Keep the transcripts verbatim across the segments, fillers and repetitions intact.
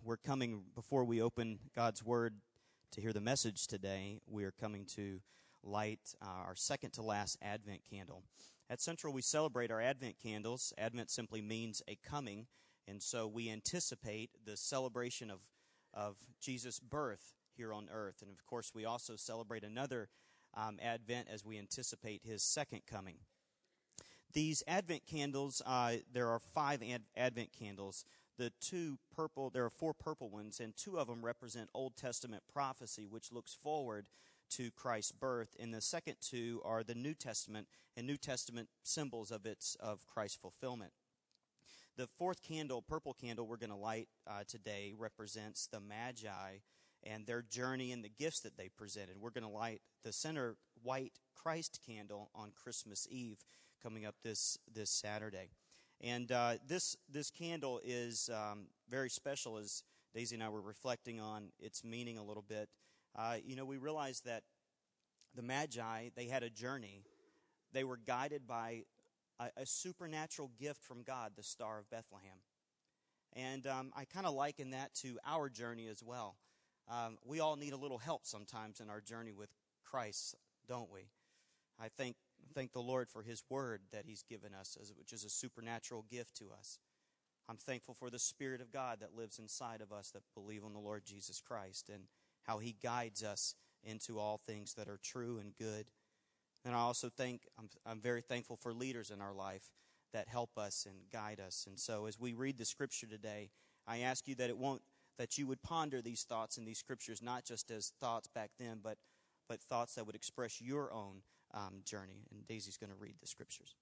we're coming, before we open God's Word to hear the message today, we are coming to light uh, our second to last Advent candle. At Central, we celebrate our Advent candles. Advent simply means a coming, and so we anticipate the celebration of, of Jesus' birth here on earth. And of course, we also celebrate another um, Advent as we anticipate his second coming. These Advent candles, uh, there are five ad- Advent candles. The two purple, there are four purple ones, and two of them represent Old Testament prophecy, which looks forward to Christ's birth. And the second two are the New Testament and New Testament symbols of its of Christ's fulfillment. The fourth candle, purple candle, we're going to light uh, today represents the Magi and their journey and the gifts that they presented. We're going to light the center white Christ candle on Christmas Eve, coming up this this Saturday. And uh, this this candle is um, very special, as Daisy and I were reflecting on its meaning a little bit. Uh, you know, we realized that the Magi, they had a journey. They were guided by a, a supernatural gift from God, the Star of Bethlehem. And um, I kind of liken that to our journey as well. Um, we all need a little help sometimes in our journey with Christ, don't we? I thank thank the Lord for his word that he's given us, as, which is a supernatural gift to us. I'm thankful for the Spirit of God that lives inside of us that believe on the Lord Jesus Christ and how he guides us into all things that are true and good. And I also think, I'm, I'm very thankful for leaders in our life that help us and guide us. And so as we read the scripture today, I ask you that it won't, that you would ponder these thoughts in these scriptures, not just as thoughts back then, but but thoughts that would express your own um, journey. And Daisy's going to read the scriptures.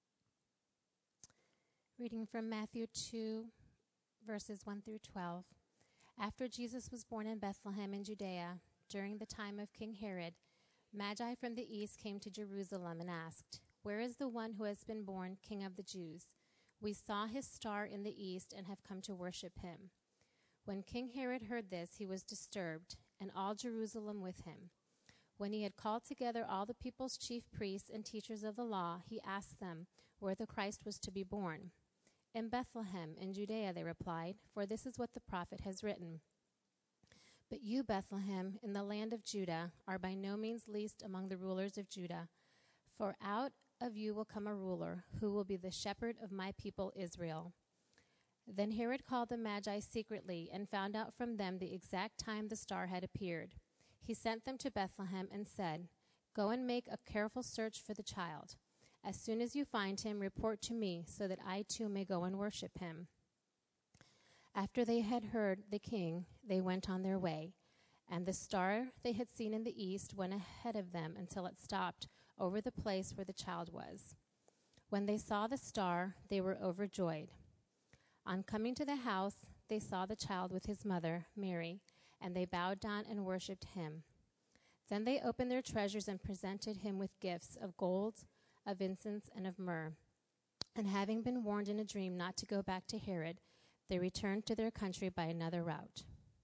Reading from Matthew two, verses one through twelve. After Jesus was born in Bethlehem in Judea, during the time of King Herod, Magi from the east came to Jerusalem and asked, "Where is the one who has been born King of the Jews? We saw his star in the east and have come to worship him." When King Herod heard this, he was disturbed, and all Jerusalem with him. When he had called together all the people's chief priests and teachers of the law, he asked them where the Christ was to be born. "In Bethlehem, in Judea," they replied, "for this is what the prophet has written. But you, Bethlehem, in the land of Judah, are by no means least among the rulers of Judah, for out of you will come a ruler who will be the shepherd of my people Israel." Then Herod called the Magi secretly and found out from them the exact time the star had appeared. He sent them to Bethlehem and said, "Go and make a careful search for the child. As soon as you find him, report to me, so that I too may go and worship him." After they had heard the king, they went on their way, and the star they had seen in the east went ahead of them until it stopped over the place where the child was. When they saw the star, they were overjoyed. On coming to the house, they saw the child with his mother, Mary, and they bowed down and worshipped him. Then they opened their treasures and presented him with gifts of gold, of incense, and of myrrh. And having been warned in a dream not to go back to Herod, they returned to their country by another route.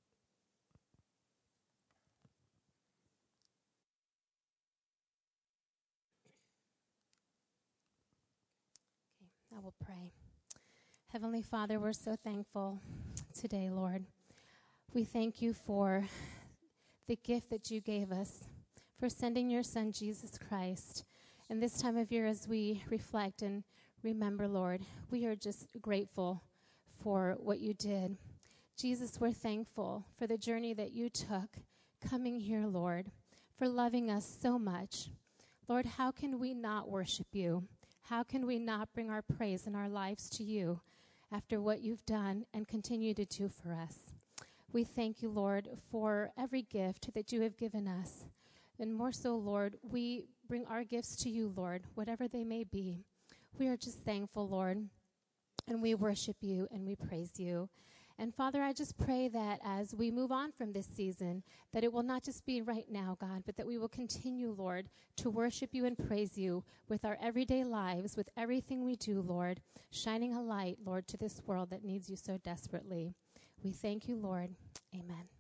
Okay, I will pray. Heavenly Father, we're so thankful today, Lord. We thank you for the gift that you gave us, for sending your Son, Jesus Christ. And this time of year, as we reflect and remember, Lord, we are just grateful for what you did. Jesus, we're thankful for the journey that you took coming here, Lord, for loving us so much. Lord, how can we not worship you? How can we not bring our praise and our lives to you after what you've done and continue to do for us? We thank you, Lord, for every gift that you have given us. And more so, Lord, we bring our gifts to you, Lord, whatever they may be. We are just thankful, Lord, and we worship you and we praise you. And Father, I just pray that as we move on from this season, that it will not just be right now, God, but that we will continue, Lord, to worship you and praise you with our everyday lives, with everything we do, Lord, shining a light, Lord, to this world that needs you so desperately. We thank you, Lord. Amen.